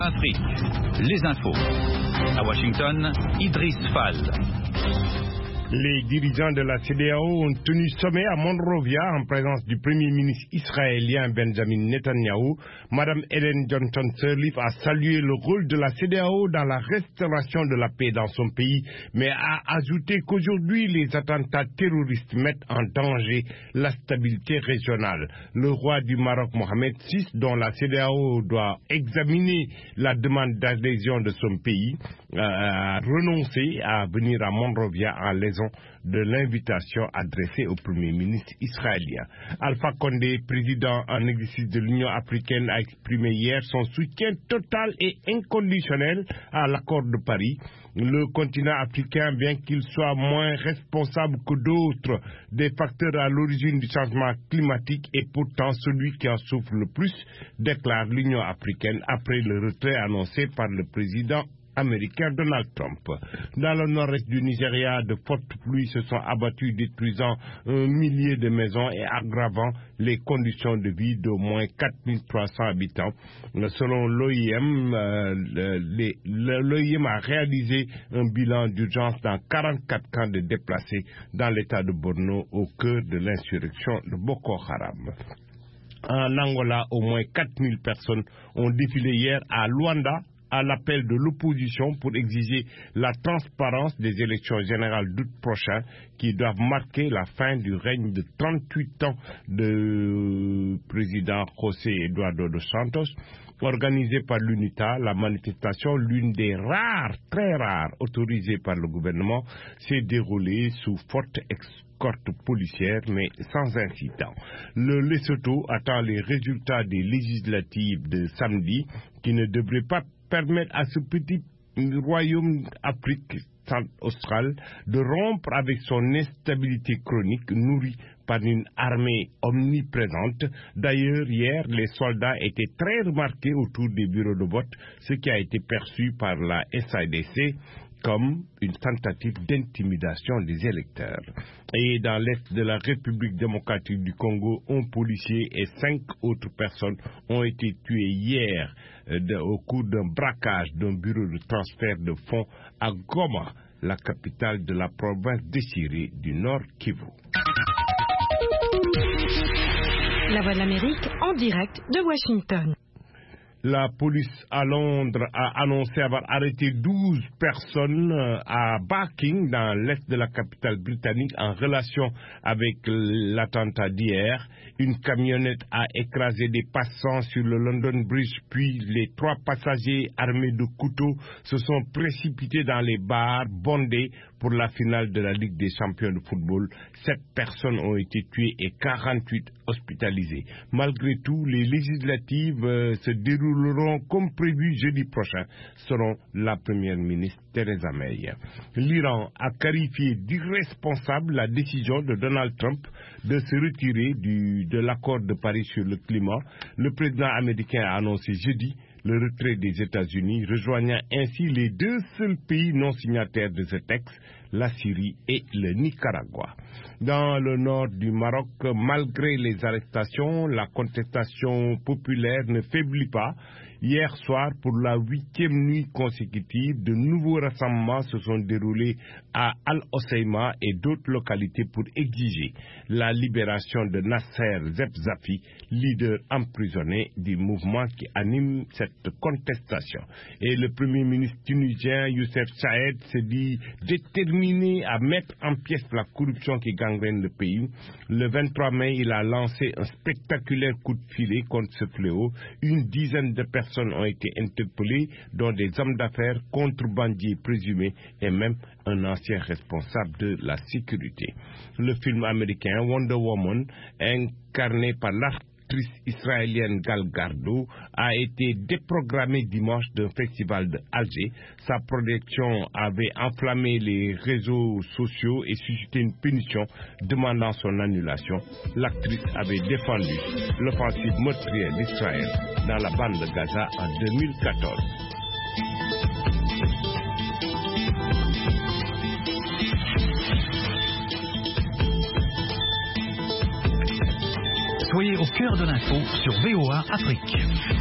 Afrique, les infos. À Washington, Idriss Fall. Les dirigeants de la CEDEAO ont tenu sommet à Monrovia en présence du Premier ministre israélien Benjamin Netanyahou. Madame Ellen Johnson-Sirleaf a salué le rôle de la CEDEAO dans la restauration de la paix dans son pays, mais a ajouté qu'aujourd'hui les attentats terroristes mettent en danger la stabilité régionale. Le roi du Maroc, Mohamed VI, dont la CEDEAO doit examiner la demande d'adhésion de son pays, a renoncé à venir à Monrovia en raison de l'invitation adressée au Premier ministre israélien. Alpha Condé, président en exercice de l'Union africaine, a exprimé hier son soutien total et inconditionnel à l'accord de Paris. Le continent africain, bien qu'il soit moins responsable que d'autres des facteurs à l'origine du changement climatique, est pourtant celui qui en souffre le plus, déclare l'Union africaine après le retrait annoncé par le président américain Donald Trump. Dans le nord-est du Nigeria, de fortes pluies se sont abattues, détruisant un millier de maisons et aggravant les conditions de vie d'au moins 4300 habitants. Selon l'OIM, l'OIM a réalisé un bilan d'urgence dans 44 camps de déplacés dans l'état de Borno, au cœur de l'insurrection de Boko Haram. En Angola, au moins 4000 personnes ont défilé hier à Luanda à l'appel de l'opposition pour exiger la transparence des élections générales d'août prochain qui doivent marquer la fin du règne de 38 ans de président José Eduardo dos Santos. Organisée par l'UNITA, la manifestation, l'une des rares, très rares, autorisées par le gouvernement, s'est déroulée sous forte escorte policière, mais sans incident. Le Lesotho attend les résultats des législatives de samedi, qui ne devraient pas permettre à ce petit royaume Afrique australe de rompre avec son instabilité chronique nourrie par une armée omniprésente. D'ailleurs, hier, les soldats étaient très remarqués autour des bureaux de vote, ce qui a été perçu par la SADC comme une tentative d'intimidation des électeurs. Et dans l'est de la République démocratique du Congo, un policier et 5 autres personnes ont été tuées hier au cours d'un braquage d'un bureau de transfert de fonds à Goma, la capitale de la province déchirée du Nord Kivu. La Voix de l'Amérique en direct de Washington. La police à Londres a annoncé avoir arrêté 12 personnes à Barking, dans l'est de la capitale britannique, en relation avec l'attentat d'hier. Une camionnette a écrasé des passants sur le London Bridge, puis les 3 passagers armés de couteaux se sont précipités dans les bars bondés pour la finale de la Ligue des champions de football. 7 personnes ont été tuées et 48 hospitalisées. Malgré tout, les législatives se dérouleront comme prévu jeudi prochain, selon la première ministre Theresa May. L'Iran a qualifié d'irresponsable la décision de Donald Trump de se retirer de l'accord de Paris sur le climat. Le président américain a annoncé jeudi le retrait des États-Unis, rejoignant ainsi les 2 seuls pays non signataires de ce texte, la Syrie et le Nicaragua. Dans le nord du Maroc, malgré les arrestations, la contestation populaire ne faiblit pas. Hier soir, pour la 8e nuit consécutive, de nouveaux rassemblements se sont déroulés à Al-Hoceima et d'autres localités pour exiger la libération de Nasser Zepzafi, leader emprisonné du mouvement qui anime cette contestation. Et le premier ministre tunisien Youssef Chahed se dit déterminé à mettre en pièces la corruption qui gangrène le pays. Le 23 mai, il a lancé un spectaculaire coup de filet contre ce fléau. Une dizaine de personnes ont été interpellées, dont des hommes d'affaires, contrebandiers présumés et même un ancien responsable de la sécurité. Le film américain Wonder Woman, incarné par l'actrice israélienne Gal Gadot, a été déprogrammé dimanche d'un festival de Alger. Sa projection avait enflammé les réseaux sociaux et suscité une pétition demandant son annulation. L'actrice avait défendu l'offensive meurtrière d'Israël dans la bande de Gaza en 2014. Soyez au cœur de l'info sur VOA Afrique.